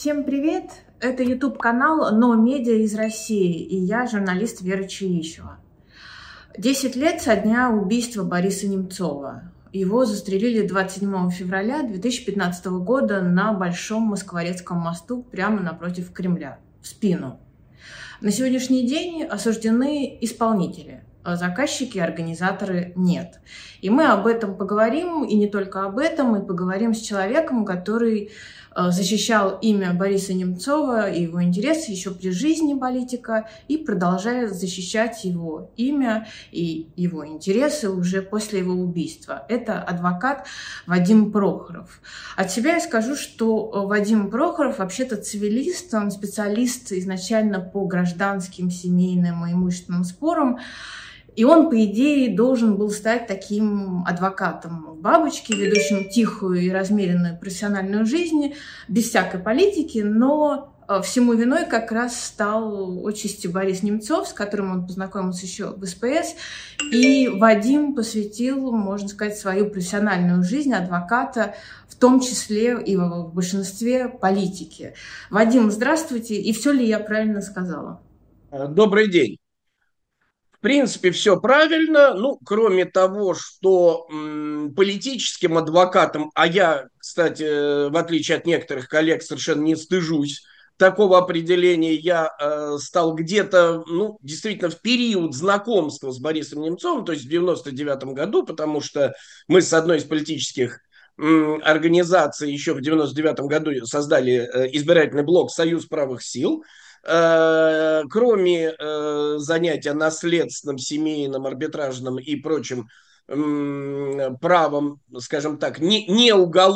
Всем привет! Это YouTube-канал «Но Медиа» из России, и я журналист Вера Чаищева. 10 лет со дня убийства Бориса Немцова. Его застрелили 27 февраля 2015 года на Большом Москворецком мосту прямо напротив Кремля, в спину. На сегодняшний день осуждены исполнители, а заказчики и организаторы нет. И мы об этом поговорим, и не только об этом, мы поговорим с человеком, который защищал имя Бориса Немцова и его интересы еще при жизни политика и продолжает защищать его имя и его интересы уже после его убийства. Это адвокат Вадим Прохоров. От себя я скажу, что Вадим Прохоров вообще-то цивилист, он специалист изначально по гражданским, семейным и имущественным спорам. И он, по идее, должен был стать таким адвокатом бабочки, ведущим тихую и размеренную профессиональную жизнь, без всякой политики, но всему виной как раз стал отчасти Борис Немцов, с которым он познакомился еще в СПС, и Вадим посвятил, можно сказать, свою профессиональную жизнь адвоката, в том числе и в большинстве политики. Вадим, здравствуйте, и все ли я правильно сказала? Добрый день. В принципе, все правильно, кроме того, что политическим адвокатом, а я, кстати, в отличие от некоторых коллег, совершенно не стыжусь такого определения, я стал где-то, действительно, в период знакомства с Борисом Немцовым, то есть в 99 году, потому что мы с одной из политических организаций еще в 99 году создали избирательный блок «Союз правых сил». Кроме занятия наследственным, семейным, арбитражным и прочим правом, скажем так, не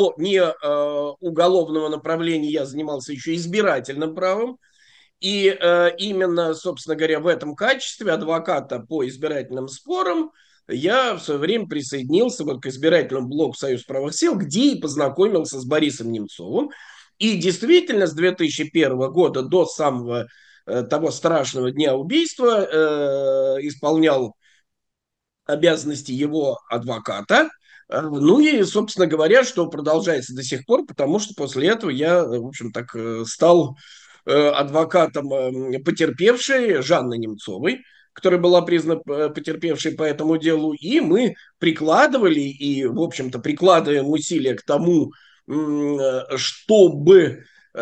уголовного направления, я занимался еще избирательным правом. И именно, собственно говоря, в этом качестве адвоката по избирательным спорам я в свое время присоединился вот к избирательному блоку «Союз правых сил», где и познакомился с Борисом Немцовым. И действительно, с 2001 года до самого того страшного дня убийства исполнял обязанности его адвоката. Ну и, собственно говоря, что продолжается до сих пор, потому что после этого я, в общем, так стал адвокатом потерпевшей Жанны Немцовой, которая была признана потерпевшей по этому делу, и мы прикладывали и, в общем-то, прикладываем усилия к тому, чтобы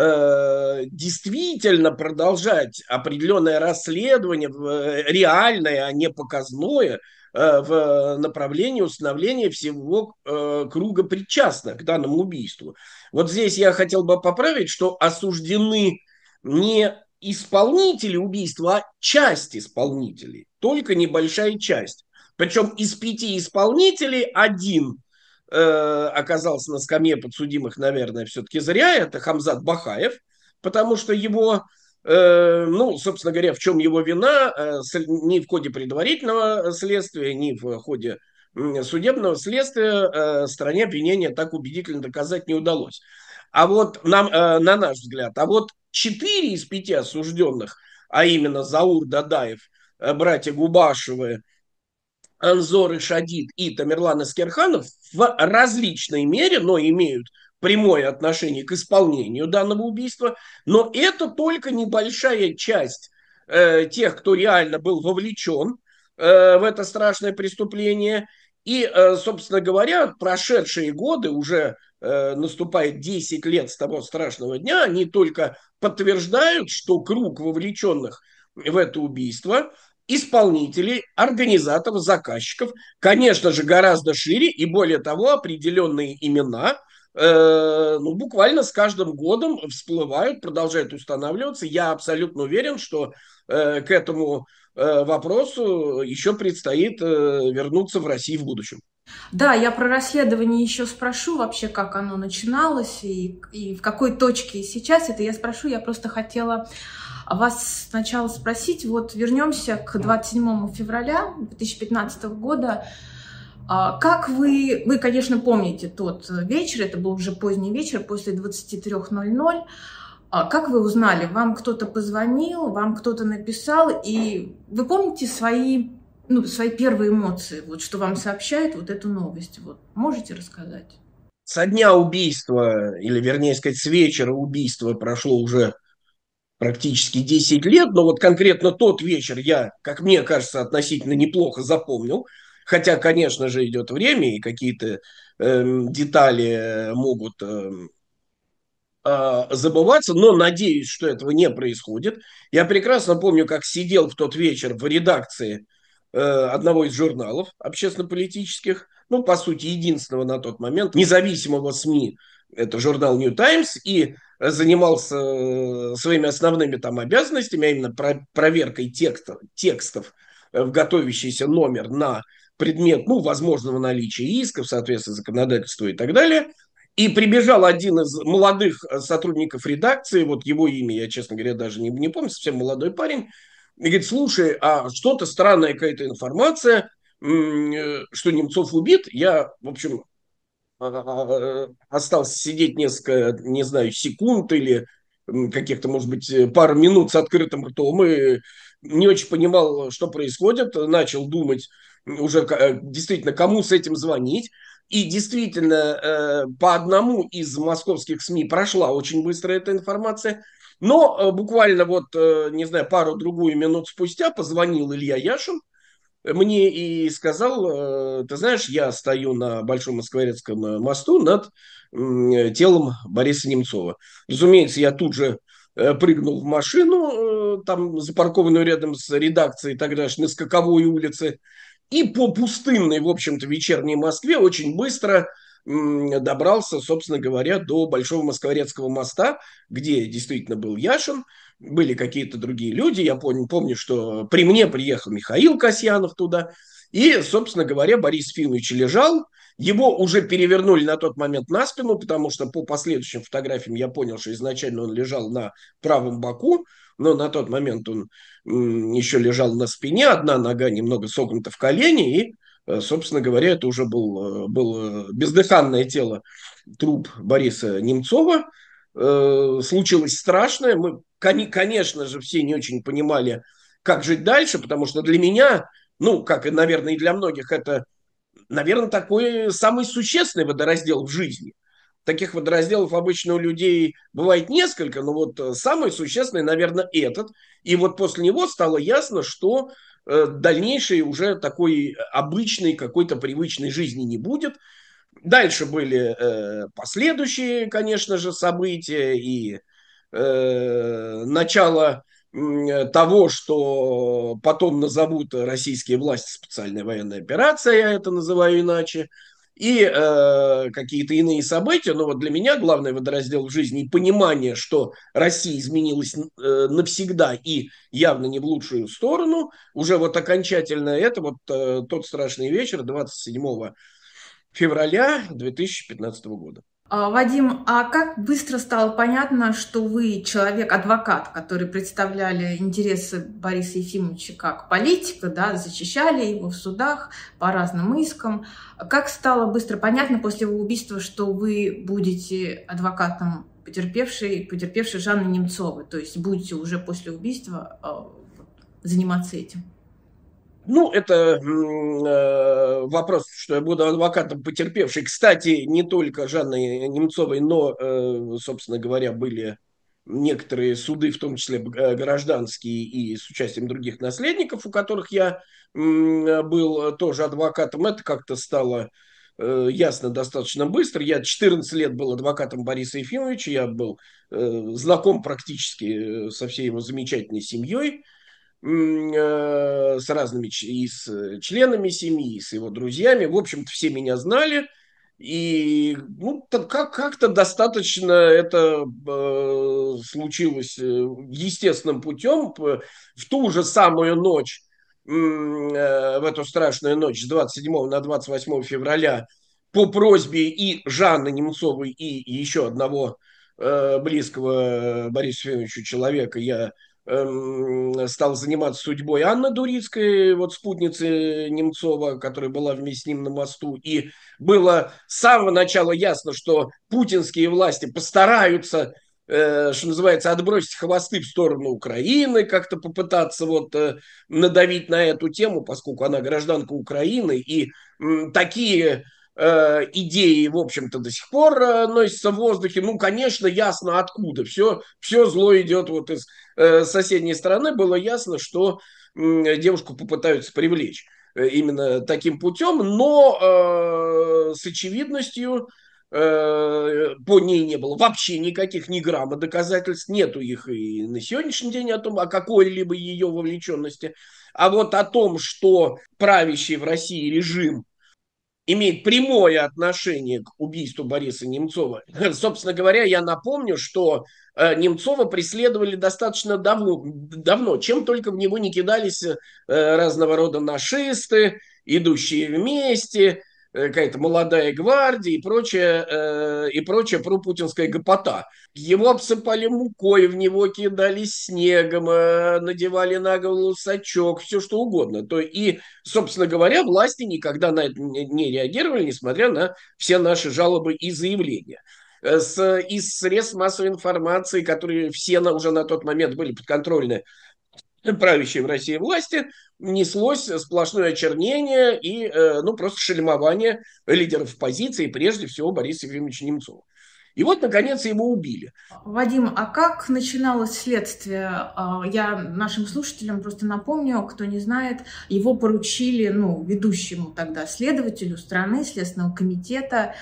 действительно продолжать определенное расследование, реальное, а не показное, в направлении установления всего круга причастных к данному убийству. Вот здесь я хотел бы поправить, что осуждены не исполнители убийства, а часть исполнителей, только небольшая часть. Причем из 5 исполнителей один оказался на скамье подсудимых, наверное, все-таки зря, это Хамзат Бахаев, потому что его, собственно говоря, в чем его вина, ни в ходе предварительного следствия, ни в ходе судебного следствия стороне обвинения так убедительно доказать не удалось. А вот нам, на наш взгляд, а вот 4 из 5 осужденных, а именно Заур Дадаев, братья Губашевы, Анзор Ишадид и Тамерлан Аскерханов в различной мере, но имеют прямое отношение к исполнению данного убийства, но это только небольшая часть тех, кто реально был вовлечен в это страшное преступление. И, собственно говоря, прошедшие годы, уже наступает 10 лет с того страшного дня, они только подтверждают, что круг вовлеченных в это убийство исполнителей, организаторов, заказчиков, конечно же, гораздо шире, и более того, определенные имена буквально с каждым годом всплывают, продолжают устанавливаться. Я абсолютно уверен, что к этому вопросу еще предстоит вернуться в России в будущем. Да, я про расследование еще спрошу вообще, как оно начиналось и в какой точке сейчас. Это я спрошу, я просто хотела вас сначала спросить, вот вернемся к 27 февраля 2015 года. Как вы, конечно, помните тот вечер, это был уже поздний вечер, после 23:00. Как вы узнали? Вам кто-то позвонил, вам кто-то написал, и вы помните свои первые эмоции, вот что вам сообщает вот эту новость? Вот можете рассказать? Со дня убийства, или вернее сказать, с вечера убийства прошло уже практически 10 лет, но вот конкретно тот вечер я, как мне кажется, относительно неплохо запомнил, хотя, конечно же, идет время, и какие-то детали могут забываться, но надеюсь, что этого не происходит. Я прекрасно помню, как сидел в тот вечер в редакции одного из журналов общественно-политических, ну, по сути, единственного на тот момент, независимого СМИ, это журнал New Times, и занимался своими основными там обязанностями, а именно проверкой текстов в готовящийся номер на предмет, ну, возможного наличия исков, соответственно, законодательства и так далее. И прибежал один из молодых сотрудников редакции, вот его имя я, честно говоря, даже не помню, совсем молодой парень, и говорит: слушай, а что-то странная какая-то информация, что Немцов убит. Я, в общем, остался сидеть несколько, не знаю, секунд или каких-то, может быть, пару минут с открытым ртом и не очень понимал, что происходит. Начал думать уже действительно, кому с этим звонить. И действительно, по одному из московских СМИ прошла очень быстро эта информация. Но буквально вот, не знаю, пару-другую минут спустя позвонил Илья Яшин мне и сказал: ты знаешь, я стою на Большом Москворецком мосту над телом Бориса Немцова. Разумеется, я тут же прыгнул в машину, там запаркованную рядом с редакцией тогдашней, на Скаковой улице, и по пустынной, в общем-то, вечерней Москве очень быстро добрался, собственно говоря, до Большого Москворецкого моста, где действительно был Яшин, были какие-то другие люди. Я помню, что при мне приехал Михаил Касьянов туда. И, собственно говоря, Борис Ефимович лежал. Его уже перевернули на тот момент на спину, потому что по последующим фотографиям я понял, что изначально он лежал на правом боку, но на тот момент он еще лежал на спине, одна нога немного согнута в колени, и, собственно говоря, это уже было бездыханное тело, труп Бориса Немцова. Случилось страшное. Мы, конечно же, все не очень понимали, как жить дальше, потому что для меня, ну, как и, наверное, и для многих, это, наверное, такой самый существенный водораздел в жизни. Таких водоразделов обычно у людей бывает несколько, но вот самый существенный, наверное, этот. И вот после него стало ясно, что дальнейшей уже такой обычной, какой-то привычной жизни не будет. Дальше были последующие, конечно же, события и начало того, что потом назовут российские власти специальной военной операцией, я это называю иначе, и какие-то иные события. Но вот для меня главный водораздел в жизни и понимание, что Россия изменилась навсегда и явно не в лучшую сторону, уже вот окончательно это вот тот страшный вечер 27 февраля 2015 года. Вадим, а как быстро стало понятно, что вы человек-адвокат, который представляли интересы Бориса Ефимовича как политика, да, защищали его в судах по разным искам? Как стало быстро понятно после его убийства, что вы будете адвокатом потерпевшей Жанны Немцовой, то есть будете уже после убийства заниматься этим? Ну, это вопрос, что я буду адвокатом потерпевшей. Кстати, не только Жанны Немцовой, но, собственно говоря, были некоторые суды, в том числе гражданские и с участием других наследников, у которых я был тоже адвокатом. Это как-то стало ясно достаточно быстро. Я 14 лет был адвокатом Бориса Ефимовича, я был знаком практически со всей его замечательной семьей, с разными и с членами семьи, и с его друзьями. В общем-то, все меня знали. И ну, как-то достаточно это случилось естественным путем. В ту же самую ночь, в эту страшную ночь с 27 на 28 февраля, по просьбе и Жанны Немцовой, и еще одного близкого Борису Ефимовичу человека, я стал заниматься судьбой Анны Дурицкой, вот спутницы Немцова, которая была вместе с ним на мосту. И было с самого начала ясно, что путинские власти постараются, что называется, отбросить хвосты в сторону Украины, как-то попытаться вот надавить на эту тему, поскольку она гражданка Украины. И такие идеи, в общем-то, до сих пор носятся в воздухе. Ну, конечно, ясно откуда. Все зло идет вот из соседней стороны. Было ясно, что девушку попытаются привлечь именно таким путем, но с очевидностью по ней не было вообще никаких ни грамма доказательств, нету их и на сегодняшний день о том, о какой-либо ее вовлеченности. А вот о том, что правящий в России режим имеет прямое отношение к убийству Бориса Немцова. Собственно говоря, я напомню, что Немцова преследовали достаточно давно, чем только в него не кидались разного рода нашисты, идущие вместе, какая-то молодая гвардия и прочая пропутинская гопота. Его обсыпали мукой, в него кидали снегом, надевали на голову сачок, все что угодно. И, собственно говоря, власти никогда на это не реагировали, несмотря на все наши жалобы и заявления. Из средств массовой информации, которые все уже на тот момент были подконтрольны правящей в России власти, неслось сплошное очернение и ну, просто шельмование лидеров оппозиции, прежде всего Бориса Ефимовича Немцова. И вот, наконец, его убили. Вадим, а как начиналось следствие? Я нашим слушателям просто напомню, кто не знает, его поручили, ведущему тогда следователю страны, Следственного комитета,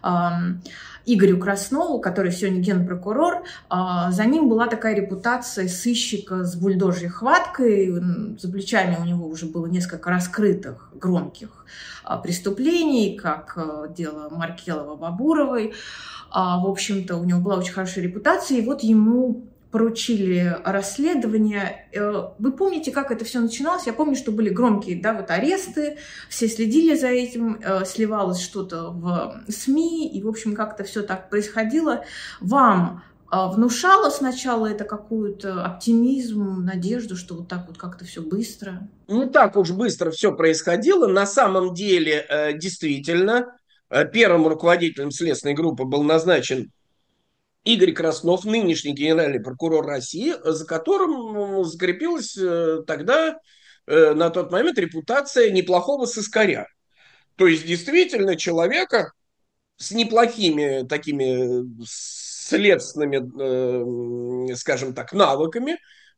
Игорю Краснову, который сегодня генпрокурор. За ним была такая репутация сыщика с бульдожьей хваткой. За плечами у него уже было несколько раскрытых громких преступлений, как дело Маркелова-Бабуровой. В общем-то, у него была очень хорошая репутация, и вот ему поручили расследование. Вы помните, как это все начиналось? Я помню, что были громкие, аресты, все следили за этим, сливалось что-то в СМИ, и, в общем, как-то все так происходило. Вам внушало сначала это какую-то оптимизм, надежду, что вот так вот как-то все быстро? Не так уж быстро все происходило. На самом деле, действительно, первым руководителем следственной группы был назначен Игорь Краснов, нынешний генеральный прокурор России, за которым закрепилась тогда, на тот момент, репутация неплохого сыскаря. То есть, действительно, человека с неплохими такими следственными, скажем так, навыками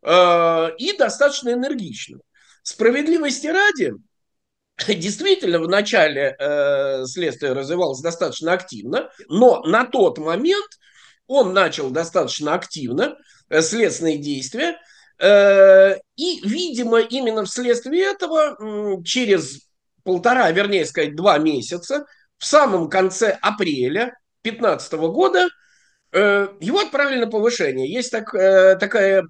и достаточно энергичным. Справедливости ради, действительно, в начале следствие развивалось достаточно активно, но на тот момент он начал достаточно активно следственные действия, и, видимо, именно вследствие этого через вернее сказать, 2 месяца, в самом конце апреля 2015 года его отправили на повышение. Есть такое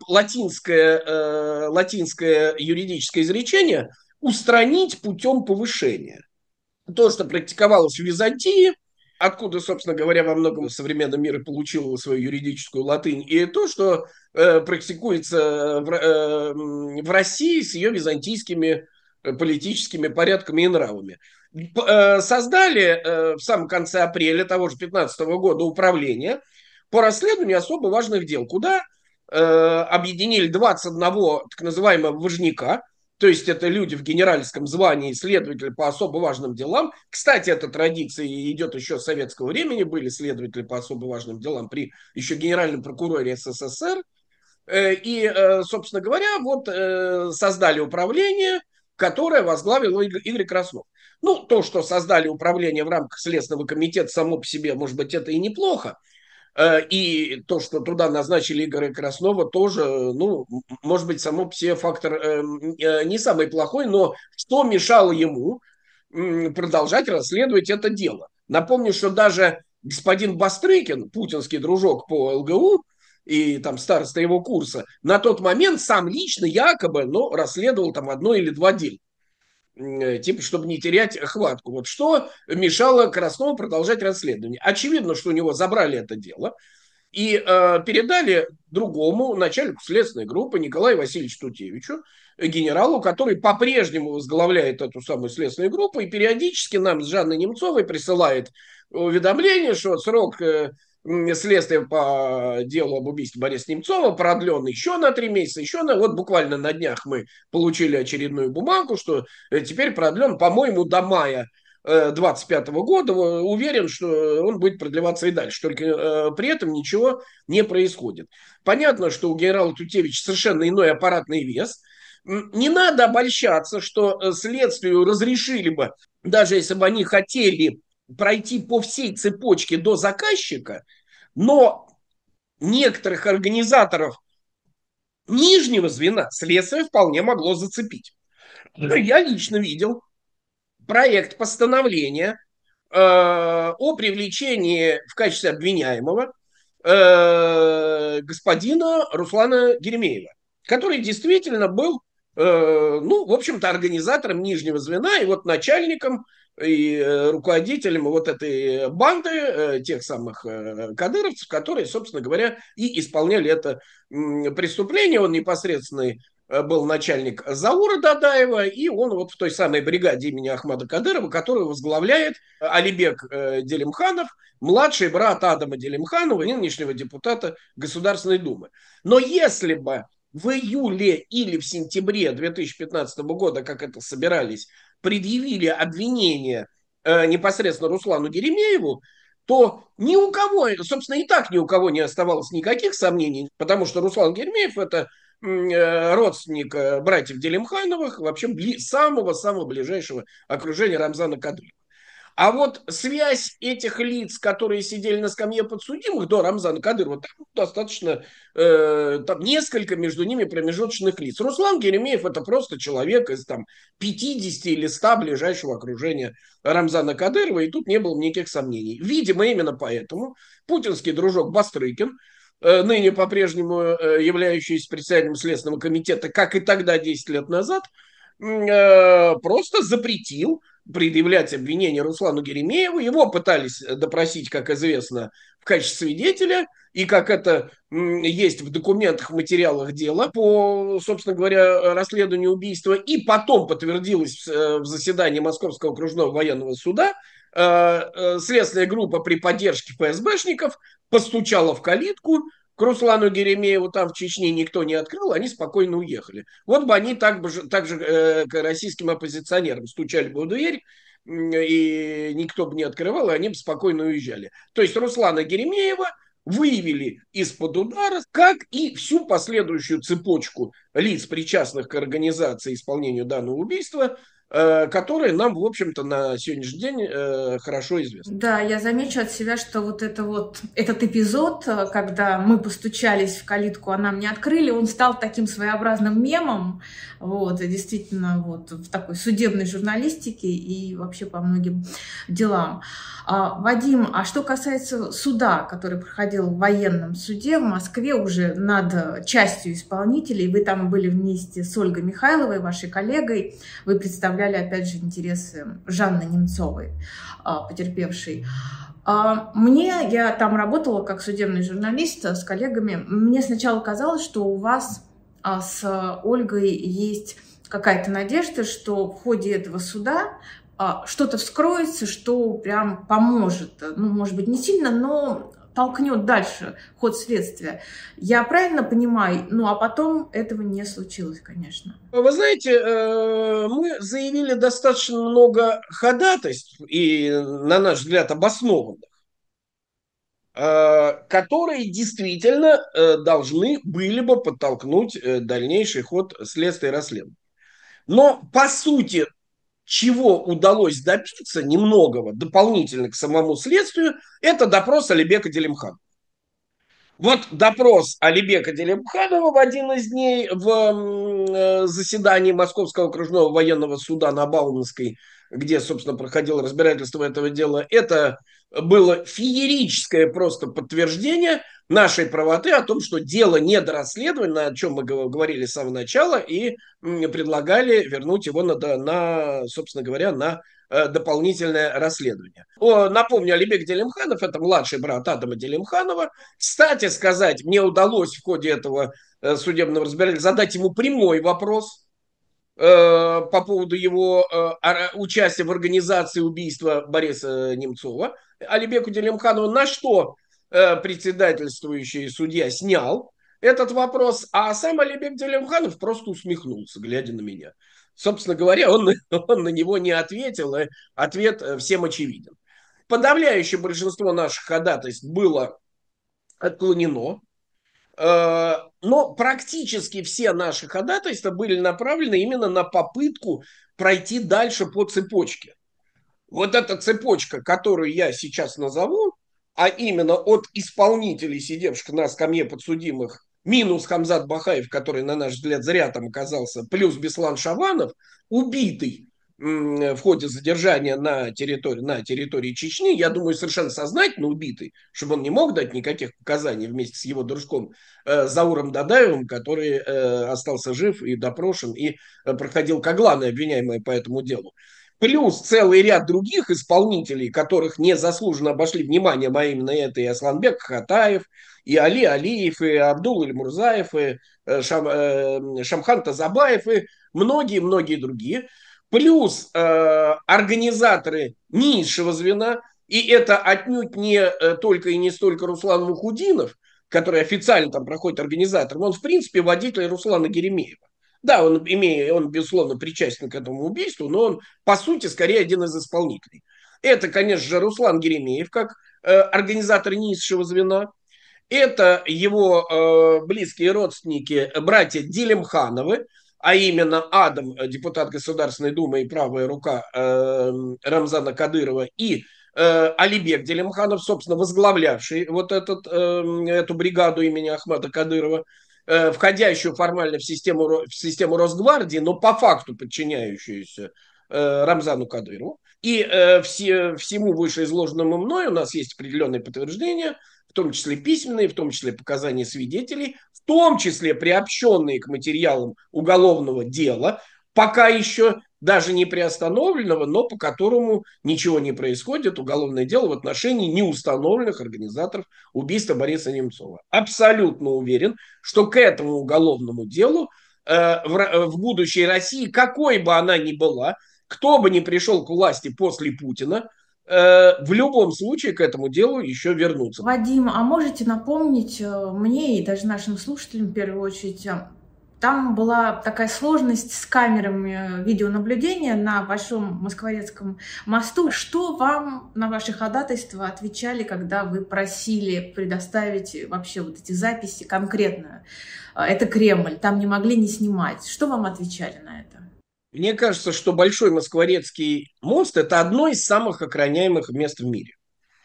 латинское юридическое изречение «устранить путем повышения». То, что практиковалось в Византии, откуда, собственно говоря, во многом современном мире получил свою юридическую латынь, и то, что практикуется в России с ее византийскими политическими порядками и нравами. Создали в самом конце апреля того же 2015 года управление по расследованию особо важных дел, куда объединили 21 так называемого важняка, то есть это люди в генеральском звании, следователи по особо важным делам. Кстати, эта традиция идет еще с советского времени, были следователи по особо важным делам при еще генеральном прокуроре СССР. И, собственно говоря, вот создали управление, которое возглавил Игорь Краснов. Ну, то, что создали управление в рамках Следственного комитета, само по себе, может быть, это и неплохо. И то, что туда назначили Игоря Краснова, тоже, может быть, само по себе фактор не самый плохой, но что мешало ему продолжать расследовать это дело? Напомню, что даже господин Бастрыкин, путинский дружок по ЛГУ, и там староста его курса, на тот момент сам лично якобы, расследовал там 1 или 2 дела. Типа, чтобы не терять хватку. Вот что мешало Краснову продолжать расследование? Очевидно, что у него забрали это дело и передали другому начальнику следственной группы Николаю Васильевичу Тутевичу, генералу, который по-прежнему возглавляет эту самую следственную группу и периодически нам с Жанной Немцовой присылает уведомление, что срок следствия по делу об убийстве Бориса Немцова продлен еще на 3 месяца, вот буквально на днях мы получили очередную бумагу, что теперь продлен, по-моему, до мая 25 года, уверен, что он будет продлеваться и дальше. Только при этом ничего не происходит. Понятно, что у генерала Тутевича совершенно иной аппаратный вес. Не надо обольщаться, что следствию разрешили бы, даже если бы они хотели пройти по всей цепочке до заказчика, но некоторых организаторов нижнего звена следствие вполне могло зацепить. Я лично видел проект постановления о привлечении в качестве обвиняемого господина Руслана Геремеева, который действительно был, ну, в общем-то, организатором нижнего звена и вот начальником и руководителем вот этой банды тех самых кадыровцев, которые, собственно говоря, и исполняли это преступление. Он непосредственный был начальник Заура Дадаева, и он вот в той самой бригаде имени Ахмада Кадырова, которую возглавляет Алибек Делимханов, младший брат Адама Делимханова, нынешнего депутата Государственной Думы. Но если бы в июле или в сентябре 2015 года, как это собирались, предъявили обвинение непосредственно Руслану Геремееву, то ни у кого, собственно, и так ни у кого не оставалось никаких сомнений, потому что Руслан Геремеев – это родственник братьев Делимхановых, вообще самого-самого ближайшего окружения Рамзана Кадырова. А вот связь этих лиц, которые сидели на скамье подсудимых до Рамзана Кадырова, там достаточно, там несколько между ними промежуточных лиц. Руслан Геремеев – это просто человек из там 50 или 100 ближайшего окружения Рамзана Кадырова, и тут не было никаких сомнений. Видимо, именно поэтому путинский дружок Бастрыкин, ныне по-прежнему являющийся председателем Следственного комитета, как и тогда, 10 лет назад, просто запретил предъявлять обвинение Руслану Геремееву. Его пытались допросить, как известно, в качестве свидетеля, и как это есть в документах, в материалах дела по, собственно говоря, расследованию убийства, и потом подтвердилось в заседании Московского окружного военного суда. Следственная группа при поддержке ФСБшников постучала в калитку к Руслану Геремееву, там в Чечне никто не открыл, они спокойно уехали. Вот бы они так же к российским оппозиционерам стучали бы в дверь, и никто бы не открывал, и они бы спокойно уезжали. То есть Руслана Геремеева выявили из-под удара, как и всю последующую цепочку лиц, причастных к организации и исполнению данного убийства, которые нам, в общем-то, на сегодняшний день хорошо известны. Да, я замечу от себя, что этот эпизод, когда мы постучались в калитку, а нам не открыли, он стал таким своеобразным мемом, вот, и действительно, вот, в такой судебной журналистике и вообще по многим делам. Вадим, а что касается суда, который проходил в военном суде в Москве уже над частью исполнителей, вы там были вместе с Ольгой Михайловой, вашей коллегой, вы представляли, опять же, интересы Жанны Немцовой, потерпевшей. Я там работала как судебный журналист с коллегами. Мне сначала казалось, что у вас с Ольгой есть какая-то надежда, что в ходе этого суда что-то вскроется, что прям поможет. Ну, может быть, не сильно, но толкнет дальше ход следствия. Я правильно понимаю? Ну, а потом этого не случилось, конечно. Вы знаете, мы заявили достаточно много ходатайств, и, на наш взгляд, обоснованных, которые действительно должны были бы подтолкнуть дальнейший ход следствия и расследования. Но, по сути, чего удалось добиться немногого дополнительно к самому следствию, это допрос Алибека Делимханова. Вот допрос Алибека Делимханова в один из дней в заседании Московского окружного военного суда на Бауманской, где, собственно, проходило разбирательство этого дела, это было феерическое просто подтверждение нашей правоты о том, что дело недорасследовано, о чем мы говорили с самого начала, и предлагали вернуть его собственно говоря, на дополнительное расследование. Напомню, Алибек Делимханов – это младший брат Адама Делимханова. Кстати сказать, мне удалось в ходе этого судебного разбирательства задать ему прямой вопрос по поводу его участия в организации убийства Бориса Немцова Алибеку Делимханову, на что председательствующий судья снял этот вопрос, а сам Алибек Делимханов просто усмехнулся, глядя на меня. Собственно говоря, он на него не ответил, и ответ всем очевиден. Подавляющее большинство наших ходатайств было отклонено, но практически все наши ходатайства были направлены именно на попытку пройти дальше по цепочке. Вот эта цепочка, которую я сейчас назову, а именно от исполнителей, сидевших на скамье подсудимых, минус Хамзат Бахаев, который, на наш взгляд, зря там оказался, плюс Беслан Шаванов, убитый в ходе задержания на территории Чечни, я думаю, совершенно сознательно убитый, чтобы он не мог дать никаких показаний вместе с его дружком Зауром Дадаевым, который остался жив и допрошен, и проходил как главный обвиняемый по этому делу. Плюс целый ряд других исполнителей, которых незаслуженно обошли вниманием, а именно это и Асланбек Хатаев, и Али Алиев, и Абдул Эльмурзаев, и Шамхан Тазабаев, и многие-многие другие. Плюс организаторы низшего звена, и это отнюдь не только и не столько Руслан Мухудинов, который официально там проходит организатором, он в принципе водитель Руслана Геремеева. Да, он, безусловно, причастен к этому убийству, но он, по сути, скорее один из исполнителей. Это, конечно же, Руслан Геремеев, как организатор низшего звена. Это его близкие родственники, братья Делимхановы, а именно Адам, депутат Государственной Думы и правая рука Рамзана Кадырова, и Алибек Делимханов, собственно, возглавлявший вот эту бригаду имени Ахмата Кадырова, входящую формально в систему Росгвардии, но по факту подчиняющуюся Рамзану Кадырову. И всему вышеизложенному мной у нас есть определенные подтверждения, в том числе письменные, в том числе показания свидетелей, в том числе приобщенные к материалам уголовного дела, пока еще даже не приостановленного, но по которому ничего не происходит, уголовное дело в отношении неустановленных организаторов убийства Бориса Немцова. Абсолютно уверен, что к этому уголовному делу в будущей России, какой бы она ни была, кто бы ни пришел к власти после Путина, в любом случае к этому делу еще вернуться. Вадим, а можете напомнить мне и даже нашим слушателям в первую очередь, там была такая сложность с камерами видеонаблюдения на Большом Москворецком мосту. Что вам на ваши ходатайства отвечали, когда вы просили предоставить вообще вот эти записи конкретно? Это Кремль, там не могли не снимать. Что вам отвечали на это? Мне кажется, что Большой Москворецкий мост – это одно из самых охраняемых мест в мире.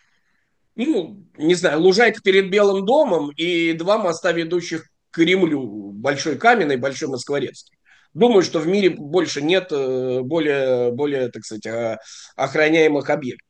Ну, не знаю, Лужайка перед Белым домом и два моста, ведущих к Кремлю, Большой Каменный, Большой Москворецкий. Думаю, что в мире больше нет более, так сказать, охраняемых объектов.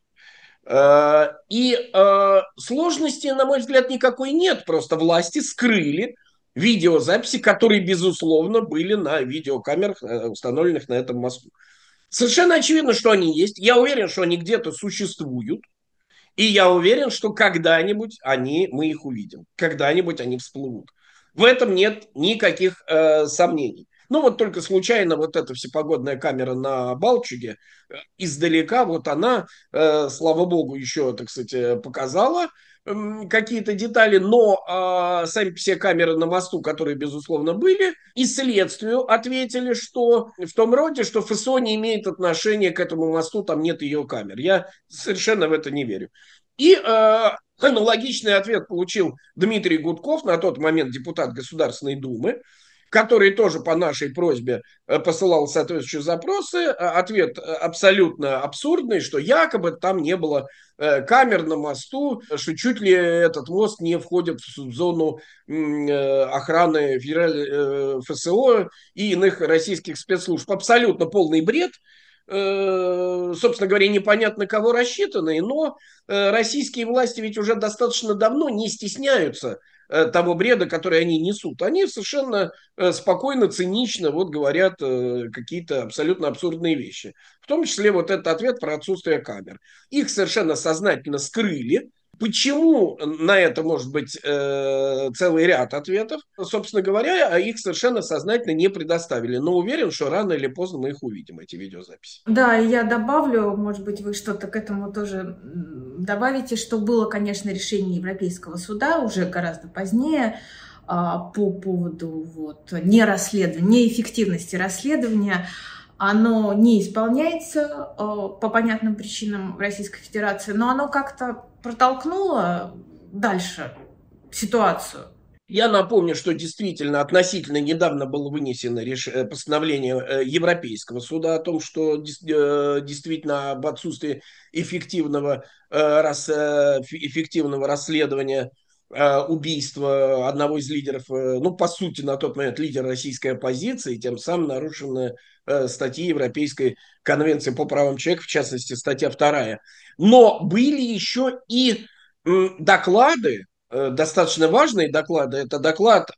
И сложности, на мой взгляд, никакой нет. Просто власти скрыли видеозаписи, которые, безусловно, были на видеокамерах, установленных на этом мосту. Совершенно очевидно, что они есть. Я уверен, что они где-то существуют. И я уверен, что когда-нибудь мы их увидим. Когда-нибудь они всплывут. В этом нет никаких сомнений. Ну вот только случайно вот эта всепогодная камера на Балчуге издалека, вот она, слава богу, еще, так сказать, показала какие-то детали, но сами все камеры на мосту, которые, безусловно, были, и следствию ответили, что в том роде, что ФСО не имеет отношения к этому мосту, там нет ее камер. Я совершенно в это не верю. И аналогичный ответ получил Дмитрий Гудков, на тот момент депутат Государственной Думы, который тоже по нашей просьбе посылал соответствующие запросы. Ответ абсолютно абсурдный, что якобы там не было камер на мосту, что чуть ли этот мост не входит в зону охраны ФСО и иных российских спецслужб. Абсолютно полный бред. Собственно говоря, непонятно кого рассчитанные, но российские власти ведь уже достаточно давно не стесняются того бреда, который они несут. Они совершенно спокойно, цинично вот говорят какие-то абсолютно абсурдные вещи. В том числе вот этот ответ про отсутствие камер. Их совершенно сознательно скрыли. Почему на это может быть целый ряд ответов? Собственно говоря, их совершенно сознательно не предоставили. Но уверен, что рано или поздно мы их увидим, эти видеозаписи. Да, и я добавлю, может быть, вы что-то к этому тоже добавите, что было, конечно, решение Европейского суда уже гораздо позднее, по поводу неэффективности расследования, оно не исполняется по понятным причинам в Российской Федерации, но оно как-то протолкнуло дальше ситуацию. Я напомню, что действительно относительно недавно было вынесено постановление Европейского суда о том, что действительно об отсутствии эффективного расследования убийства одного из лидеров, по сути, на тот момент лидера российской оппозиции, тем самым нарушены статьи Европейской конвенции по правам человека, в частности, статья 2. Но были еще и доклады, достаточно важные доклады. Это доклад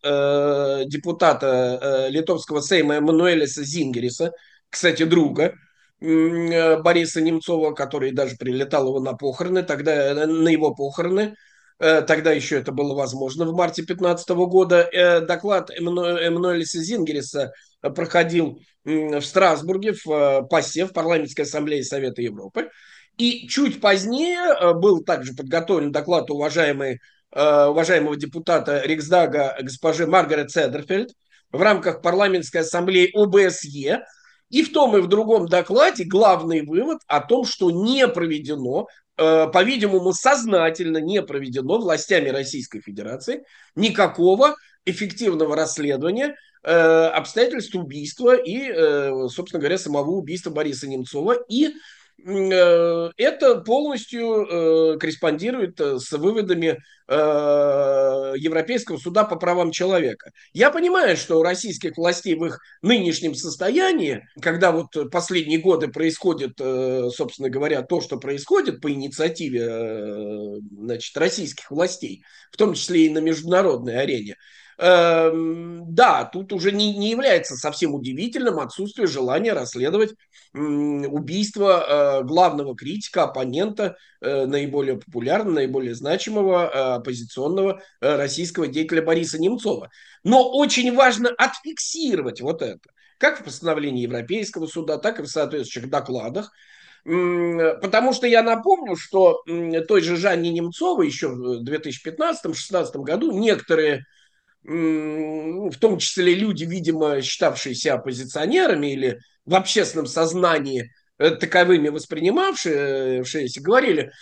депутата Литовского Сейма Эммануэлиса Зингериса, кстати, друга Бориса Немцова, который даже прилетал его на похороны, на его похороны. Тогда еще это было возможно в марте 2015 года. Доклад Эммануэлиса Зингериса проходил в Страсбурге, в ПАСЕ, в Парламентской ассамблее Совета Европы. И чуть позднее был также подготовлен доклад уважаемого депутата Риксдага госпожи Маргарет Седерфельд в рамках парламентской ассамблеи ОБСЕ. И в том и в другом докладе главный вывод о том, что не проведено, по-видимому, сознательно не проведено властями Российской Федерации никакого эффективного расследования обстоятельств убийства и, собственно говоря, самого убийства Бориса Немцова. И это полностью корреспондирует с выводами Европейского суда по правам человека. Я понимаю, что у российских властей в их нынешнем состоянии, когда последние годы происходит, собственно говоря, то, что происходит по инициативе российских властей, в том числе и на международной арене, да, тут уже не является совсем удивительным отсутствие желания расследовать убийство главного критика, оппонента, наиболее популярного, наиболее значимого оппозиционного российского деятеля Бориса Немцова. Но очень важно отфиксировать это, как в постановлении Европейского суда, так и в соответствующих докладах. Потому что я напомню, что той же Жанне Немцовой еще в 2015-2016 году некоторые, в том числе люди, видимо, считавшиеся оппозиционерами или в общественном сознании таковыми воспринимавшиеся, говорили: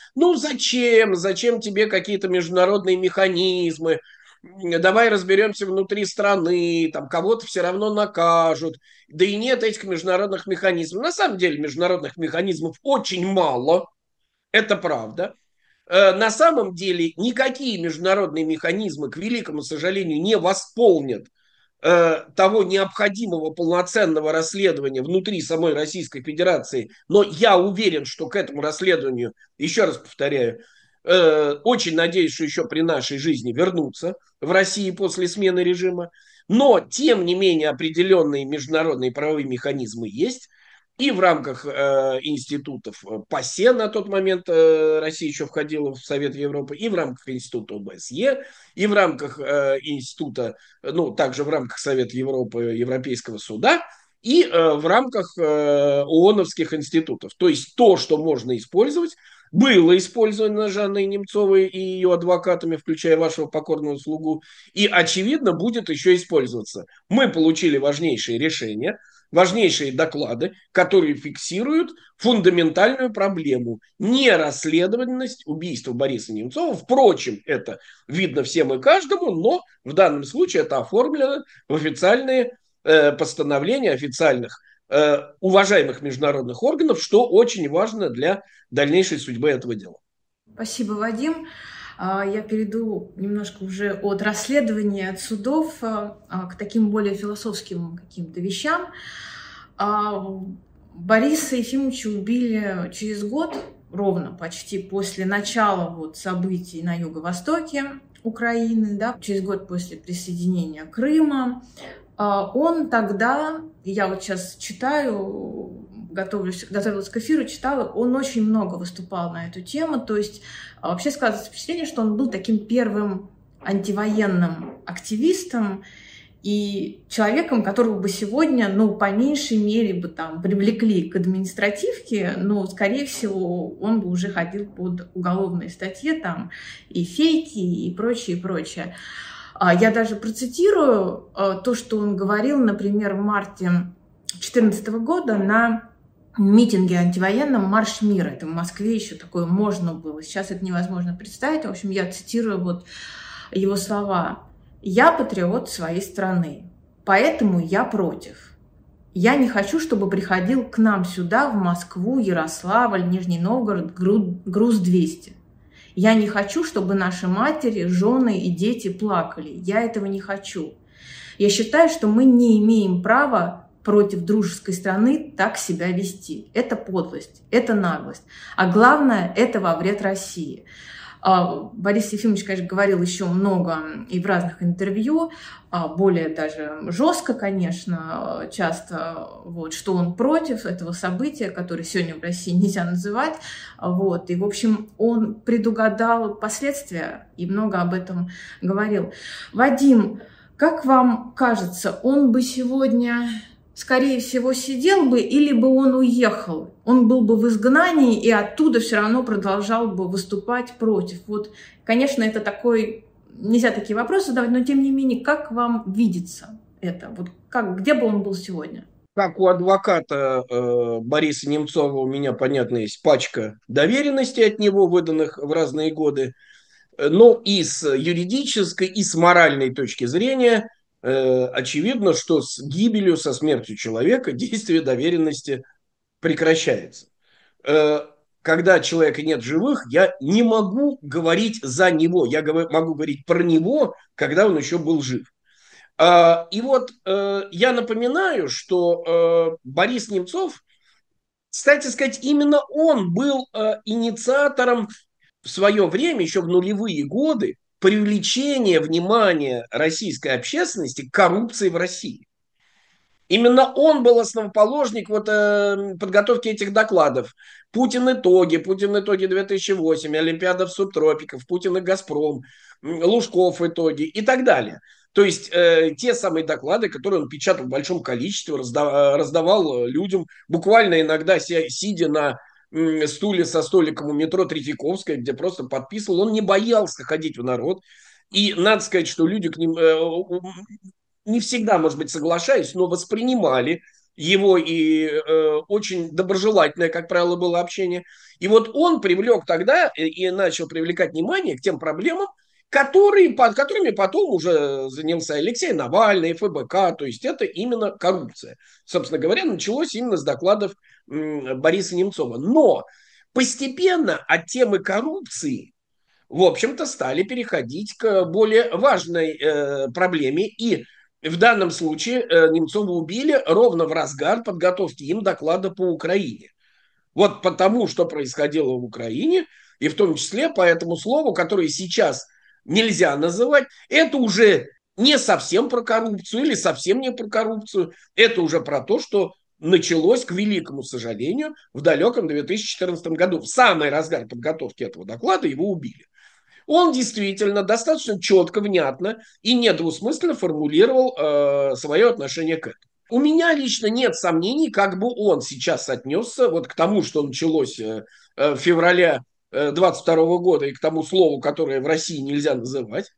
зачем тебе какие-то международные механизмы, давай разберемся внутри страны, там кого-то все равно накажут, да и нет этих международных механизмов. На самом деле международных механизмов очень мало, это правда. На самом деле никакие международные механизмы, к великому сожалению, не восполнят того необходимого полноценного расследования внутри самой Российской Федерации. Но я уверен, что к этому расследованию, еще раз повторяю, очень надеюсь, что еще при нашей жизни вернутся в России после смены режима. Но, тем не менее, определенные международные правовые механизмы есть. И в рамках институтов ПАСЕ, на тот момент Россия еще входила в Совет Европы, и в рамках института ОБСЕ, и в рамках института, также в рамках Совета Европы, Европейского суда, и в рамках ООНовских институтов. То есть то, что можно использовать, было использовано Жанной Немцовой и ее адвокатами, включая вашего покорного слугу, и, очевидно, будет еще использоваться. Мы получили важнейшие решения, важнейшие доклады, которые фиксируют фундаментальную проблему – нерасследованность убийства Бориса Немцова. Впрочем, это видно всем и каждому, но в данном случае это оформлено в официальные постановления официальных уважаемых международных органов, что очень важно для дальнейшей судьбы этого дела. Спасибо, Вадим. Я перейду немножко уже от расследования, от судов к таким более философским каким-то вещам. Бориса Ефимовича убили через год, ровно почти после начала событий на юго-востоке Украины, через год после присоединения Крыма. Он тогда, я сейчас читаю, готовилась к эфиру, читала, он очень много выступал на эту тему, то есть вообще складывается впечатление, что он был таким первым антивоенным активистом и человеком, которого бы сегодня, по меньшей мере бы привлекли к административке, но, скорее всего, он бы уже ходил под уголовные статьи, и фейки, и прочее, прочее. Я даже процитирую то, что он говорил, например, в марте 2014 года на митинге антивоенном «Марш мира». Это в Москве еще такое можно было. Сейчас это невозможно представить. В общем, я цитирую вот его слова. «Я патриот своей страны, поэтому я против. Я не хочу, чтобы приходил к нам сюда, в Москву, Ярославль, Нижний Новгород, груз-200. Я не хочу, чтобы наши матери, жены и дети плакали. Я этого не хочу. Я считаю, что мы не имеем права против дружеской страны так себя вести. Это подлость, это наглость. А главное, это во вред России». Борис Ефимович, конечно, говорил еще много и в разных интервью, более даже жестко, конечно, часто, вот, что он против этого события, которое сегодня в России нельзя называть. Вот, и, в общем, он предугадал последствия и много об этом говорил. Вадим, как вам кажется, он бы сегодня, скорее всего, сидел бы или бы он уехал? Он был бы в изгнании и оттуда все равно продолжал бы выступать против. Вот, конечно, это такой, нельзя такие вопросы задавать, но тем не менее, как вам видится это? Вот где бы он был сегодня? Как у адвоката Бориса Немцова у меня, понятно, есть пачка доверенностей от него, выданных в разные годы. Но и с юридической, и с моральной точки зрения очевидно, что с гибелью, со смертью человека действие доверенности прекращается. Когда человека нет в живых, я не могу говорить за него, я могу говорить про него, когда он еще был жив. И вот я напоминаю, что Борис Немцов, кстати сказать, именно он был инициатором в свое время, еще в нулевые годы, привлечения внимания российской общественности к коррупции в России. Именно он был основоположник подготовки этих докладов. Путин итоги 2008, Олимпиада в субтропиках, Путин и Газпром, Лужков итоги и так далее. То есть те самые доклады, которые он печатал в большом количестве, раздавал людям, буквально иногда сидя на стуле со столиком у метро Третьяковская, где просто подписывал. Он не боялся ходить в народ. И надо сказать, что люди к ним не всегда, может быть, соглашаясь, но воспринимали его, и очень доброжелательное, как правило, было общение. И вот он привлек тогда и начал привлекать внимание к тем проблемам, которыми потом уже занялся Алексей Навальный, ФБК, то есть это именно коррупция. Собственно говоря, началось именно с докладов Бориса Немцова. Но постепенно от темы коррупции, в общем-то, стали переходить к более важной проблеме. И в данном случае Немцова убили ровно в разгар подготовки им доклада по Украине. Вот потому, что происходило в Украине, и в том числе по этому слову, которое сейчас нельзя называть, это уже не совсем про коррупцию или совсем не про коррупцию, это уже про то, что началось, к великому сожалению, в далеком 2014 году. В самый разгар подготовки этого доклада его убили. Он действительно достаточно четко, внятно и недвусмысленно формулировал свое отношение к этому. У меня лично нет сомнений, как бы он сейчас отнесся вот к тому, что началось в феврале 2022 года, и к тому слову, которое в России нельзя называть.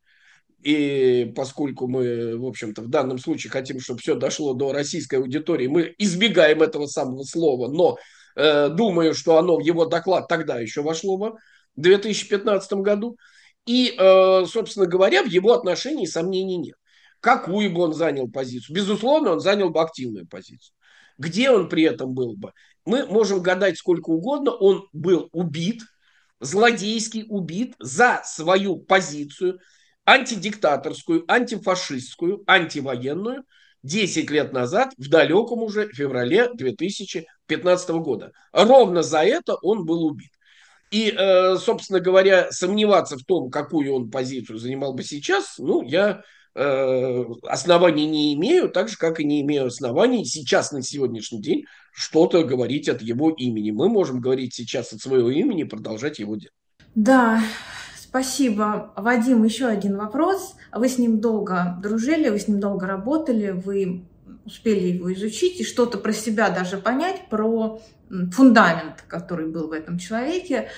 И поскольку мы, в общем-то, в данном случае хотим, чтобы все дошло до российской аудитории, мы избегаем этого самого слова, но думаю, что оно в его доклад тогда еще вошло бы в 2015 году. И, собственно говоря, в его отношении сомнений нет. Какую бы он занял позицию? Безусловно, он занял бы активную позицию. Где он при этом был бы? Мы можем гадать сколько угодно. Он был убит, злодейски убит за свою позицию антидиктаторскую, антифашистскую, антивоенную 10 лет назад, в далеком уже феврале 2015 года. Ровно за это он был убит. И, собственно говоря, сомневаться в том, какую он позицию занимал бы сейчас, я оснований не имею, так же, как и не имею оснований сейчас, на сегодняшний день, что-то говорить от его имени. Мы можем говорить сейчас от своего имени и продолжать его делать. Да, спасибо. Вадим, еще один вопрос. Вы с ним долго дружили, вы с ним долго работали, вы успели его изучить и что-то про себя даже понять, про фундамент, который был в этом человеке.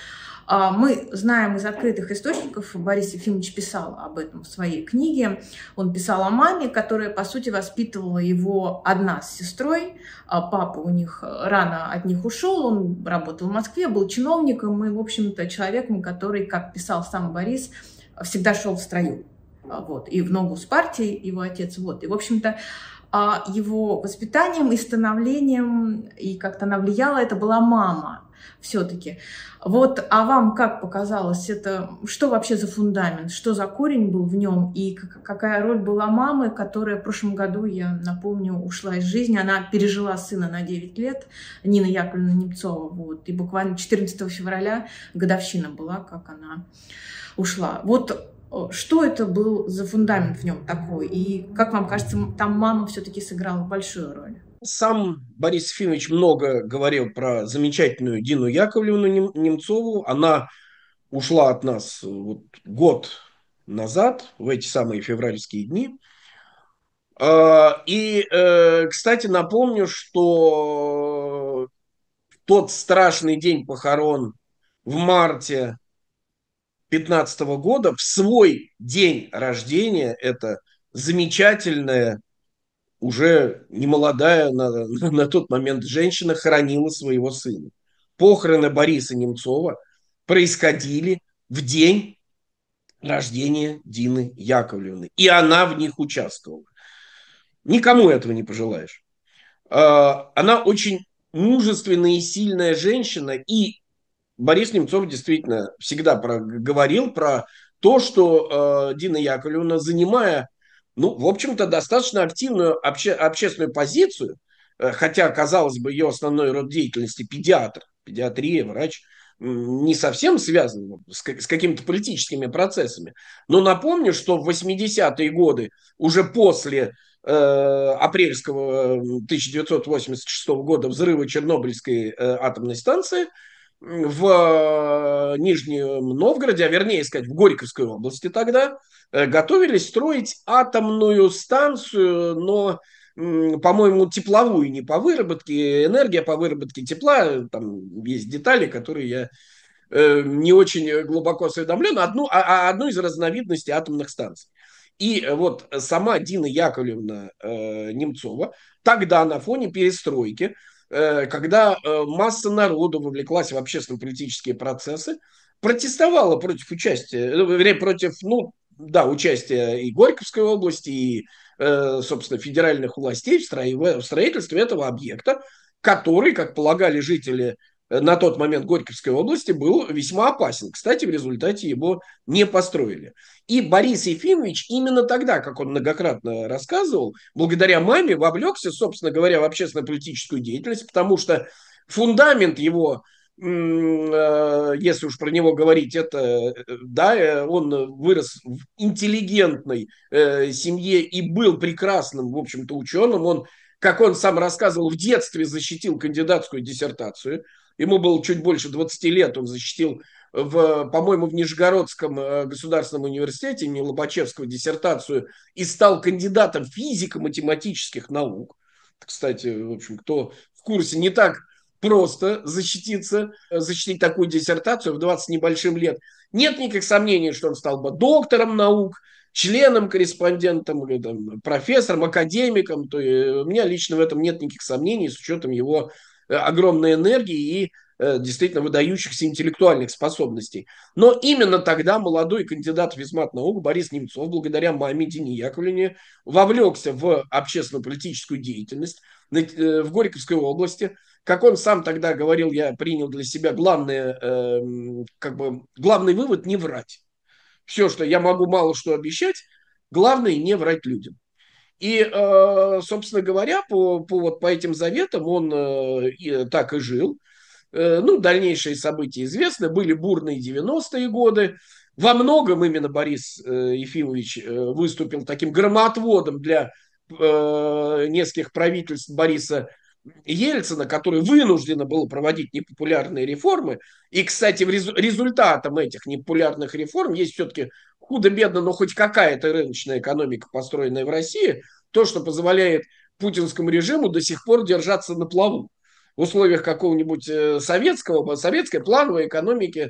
Мы знаем из открытых источников, Борис Ефимович писал об этом в своей книге. Он писал о маме, которая, по сути, воспитывала его одна с сестрой. Папа у них рано от них ушел, он работал в Москве, был чиновником и, в общем-то, человеком, который, как писал сам Борис, всегда шел в строю. Вот. И в ногу с партией его отец. Вот. И, в общем-то, его воспитанием и становлением, и как-то она влияла, это была мама все-таки. Вот, а вам как показалось, это что вообще за фундамент, что за корень был в нем, и какая роль была мамы, которая в прошлом году, я напомню, ушла из жизни, она пережила сына на 9 лет, Нина Яковлевна Немцова, вот, и буквально 14 февраля годовщина была, как она ушла. Вот что это был за фундамент в нем такой, и, как вам кажется, там мама все-таки сыграла большую роль? Сам Борис Ефимович много говорил про замечательную Дину Яковлевну Немцову. Она ушла от нас вот год назад, в эти самые февральские дни. Кстати, напомню, что в тот страшный день похорон в марте 2015 года, в свой день рождения, эта замечательная, уже немолодая на тот момент женщина хоронила своего сына. Похороны Бориса Немцова происходили в день рождения Дины Яковлевны. И она в них участвовала. Никому этого не пожелаешь. Она очень мужественная и сильная женщина. И Борис Немцов действительно всегда говорил про то, что Дина Яковлевна, занимая, ну, в общем-то, достаточно активную общественную позицию, хотя, казалось бы, ее основной род деятельности педиатр, педиатрия, врач, не совсем связан с какими-то политическими процессами. Но напомню, что в 80-е годы, уже после апрельского 1986 года взрыва Чернобыльской атомной станции, в Нижнем Новгороде, а вернее сказать, в Горьковской области тогда, готовились строить атомную станцию, но, по-моему, тепловую, не по выработке, энергия по выработке тепла, там есть детали, которые я не очень глубоко осведомлен, одну из разновидностей атомных станций. И вот сама Дина Яковлевна Немцова тогда на фоне перестройки, когда масса народу вовлеклась в общественно-политические процессы, протестовала против участия, вернее, против, ну, да, участия и Горьковской области, и, собственно, федеральных властей в строительстве этого объекта, который, как полагали жители на тот момент Горьковской области, был весьма опасен. Кстати, в результате его не построили. И Борис Ефимович именно тогда, как он многократно рассказывал, благодаря маме вовлекся, собственно говоря, в общественно-политическую деятельность, потому что фундамент его, если уж про него говорить, это, да, он вырос в интеллигентной семье и был прекрасным, в общем-то, ученым. Он, как он сам рассказывал, в детстве защитил кандидатскую диссертацию. Ему было чуть больше 20 лет, он защитил, по-моему, в Нижегородском государственном университете имени Лобачевского диссертацию и стал кандидатом физико-математических наук. Кстати, в общем, кто в курсе, не так просто защитить такую диссертацию в 20 небольшим лет. Нет никаких сомнений, что он стал бы доктором наук, членом-корреспондентом, профессором, академиком. То у меня лично в этом нет никаких сомнений с учетом его огромной энергии и действительно выдающихся интеллектуальных способностей. Но именно тогда молодой кандидат в физмат-наук Борис Немцов, благодаря маме Дине Яковлевне, вовлекся в общественно-политическую деятельность в Горьковской области. Как он сам тогда говорил, я принял для себя главный вывод – не врать. Все, что я могу мало что обещать, главное – не врать людям. И, собственно говоря, по этим заветам он так и жил. Ну, дальнейшие события известны. Были бурные 90-е годы. Во многом именно Борис Ефимович выступил таким громоотводом для нескольких правительств Бориса Ельцина, который вынуждено было проводить непопулярные реформы. И, кстати, результатом этих непопулярных реформ есть все-таки худо-бедно, но хоть какая-то рыночная экономика, построенная в России, то, что позволяет путинскому режиму до сих пор держаться на плаву. В условиях какого-нибудь советской плановой экономики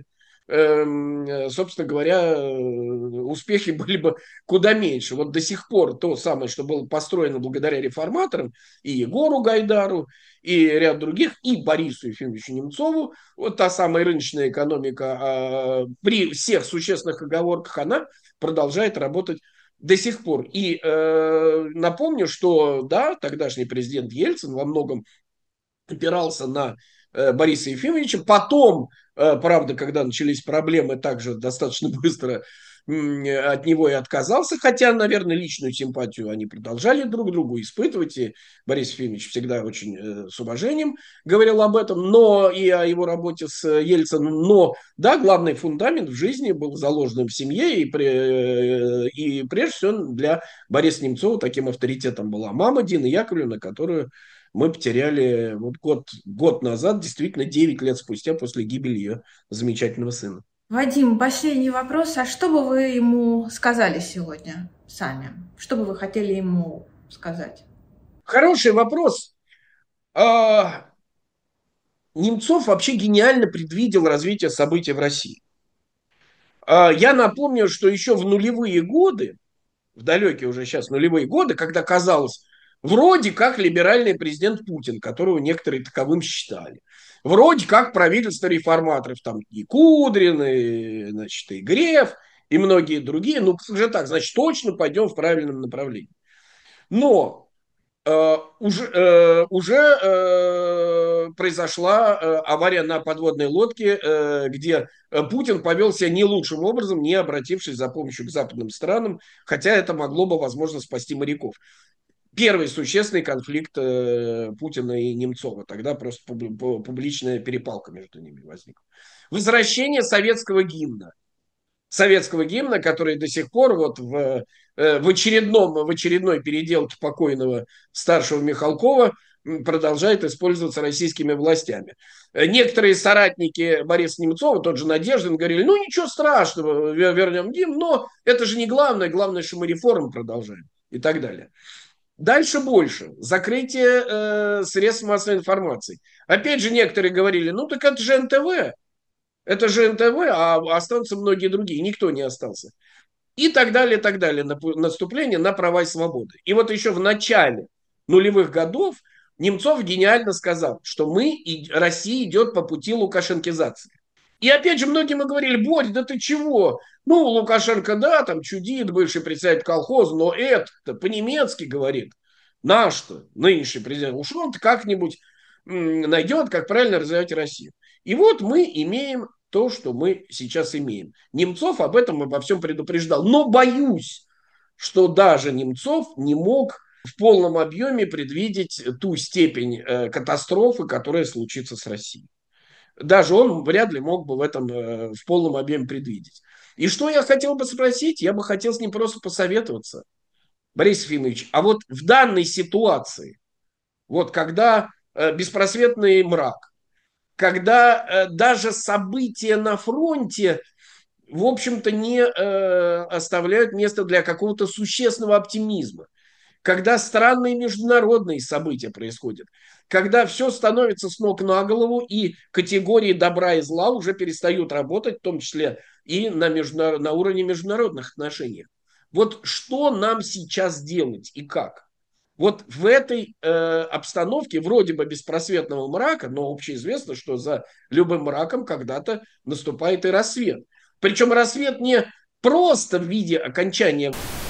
собственно говоря, успехи были бы куда меньше. Вот до сих пор то самое, что было построено благодаря реформаторам, и Егору Гайдару, и ряд других, и Борису Ефимовичу Немцову, вот та самая рыночная экономика, при всех существенных оговорках, она продолжает работать до сих пор. И напомню, что, да, тогдашний президент Ельцин во многом опирался на Бориса Ефимовича. Потом, правда, когда начались проблемы, также достаточно быстро от него и отказался, хотя, наверное, личную симпатию они продолжали друг другу испытывать, и Борис Ефимович всегда очень с уважением говорил об этом, но и о его работе с Ельциным, но, да, главный фундамент в жизни был заложен в семье, и прежде всего для Бориса Немцова таким авторитетом была мама Дина Яковлевна, которую мы потеряли вот год назад, действительно 9 лет спустя после гибели ее замечательного сына. Вадим, последний вопрос. А что бы вы ему сказали сегодня сами? Что бы вы хотели ему сказать? Хороший вопрос. Немцов вообще гениально предвидел развитие событий в России. Я напомню, что еще в нулевые годы, в далекие уже сейчас нулевые годы, когда казалось, вроде как либеральный президент Путин, которого некоторые таковым считали, вроде как правительство реформаторов, там и Кудрин, и, значит, и Греф, и многие другие, ну, уже так, значит, точно пойдем в правильном направлении. Но уже произошла авария на подводной лодке, где Путин повел себя не лучшим образом, не обратившись за помощью к западным странам, хотя это могло бы, возможно, спасти моряков. Первый существенный конфликт Путина и Немцова. Тогда просто публичная перепалка между ними возникла. Возвращение советского гимна, который до сих пор вот в очередной переделке покойного старшего Михалкова продолжает использоваться российскими властями. Некоторые соратники Бориса Немцова, тот же Надеждин, говорили, ну ничего страшного, вернем гимн, но это же не главное, главное, что мы реформы продолжаем и так далее. Дальше больше. Закрытие средств массовой информации. Опять же, некоторые говорили, ну так это же НТВ. Это же НТВ, а останутся многие другие. Никто не остался. И так далее, и так далее. Наступление на права и свободы. И вот еще в начале нулевых годов Немцов гениально сказал, что Россия идет по пути лукашенкизации. И опять же, многим и говорили, Борь, да ты чего? Ну, Лукашенко, да, там чудит, бывший председатель колхоза, но это по-немецки говорит. Наш-то, нынешний президент, уж он-то как-нибудь найдет, как правильно развивать Россию. И вот мы имеем то, что мы сейчас имеем. Немцов об этом обо всем предупреждал. Но боюсь, что даже Немцов не мог в полном объеме предвидеть ту степень катастрофы, которая случится с Россией. Даже он вряд ли мог бы в этом в полном объеме предвидеть. И что я хотел бы спросить? Я бы хотел с ним просто посоветоваться. Борис Ефимович, а вот в данной ситуации, вот когда беспросветный мрак, когда даже события на фронте, в общем-то, не оставляют места для какого-то существенного оптимизма, когда странные международные события происходят, когда все становится с ног на голову, и категории добра и зла уже перестают работать, в том числе и на уровне международных отношений. Вот что нам сейчас делать и как? Вот в этой обстановке вроде бы беспросветного мрака, но общеизвестно, что за любым мраком когда-то наступает и рассвет. Причем рассвет не просто в виде окончания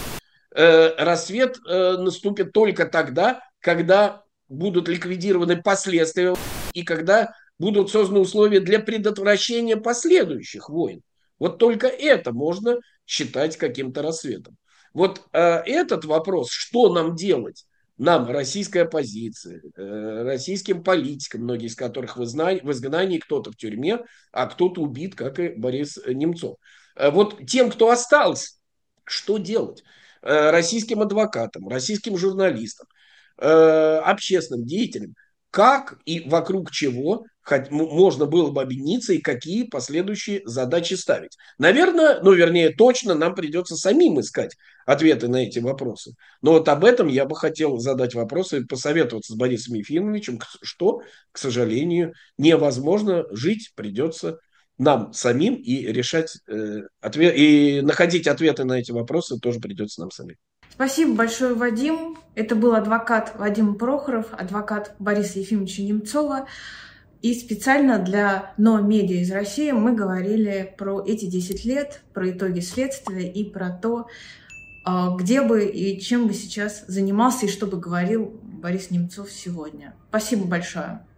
рассвет наступит только тогда, когда будут ликвидированы последствия и когда будут созданы условия для предотвращения последующих войн. Вот только это можно считать каким-то рассветом. Вот этот вопрос, что нам делать, нам, российской оппозиции, российским политикам, многие из которых в изгнании, кто-то в тюрьме, а кто-то убит, как и Борис Немцов. Вот тем, кто остался, что делать? Российским адвокатам, российским журналистам, общественным деятелям, как и вокруг чего можно было бы объединиться и какие последующие задачи ставить. Наверное, ну вернее точно нам придется самим искать ответы на эти вопросы. Но вот об этом я бы хотел задать вопросы и посоветоваться с Борисом Ефимовичем, что, к сожалению, невозможно, жить придется нам самим, и решать, и находить ответы на эти вопросы тоже придется нам самим. Спасибо большое, Вадим. Это был адвокат Вадим Прохоров, адвокат Бориса Ефимовича Немцова. И специально для НО Медиа из России мы говорили про эти 10 лет, про итоги следствия и про то, где бы и чем бы сейчас занимался и что бы говорил Борис Немцов сегодня. Спасибо большое.